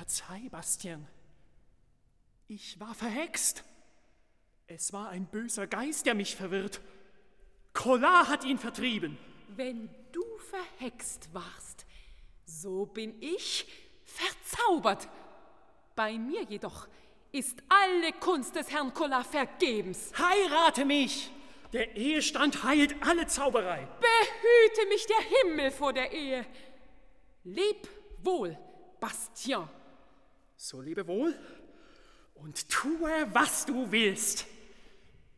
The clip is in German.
Verzeih, Bastien. Ich war verhext. Es war ein böser Geist, der mich verwirrt. Colas hat ihn vertrieben. Wenn du verhext warst, so bin ich verzaubert. Bei mir jedoch ist alle Kunst des Herrn Colas vergebens. Heirate mich! Der Ehestand heilt alle Zauberei. Behüte mich der Himmel vor der Ehe. Leb wohl, Bastien. So lebe wohl und tue, was du willst.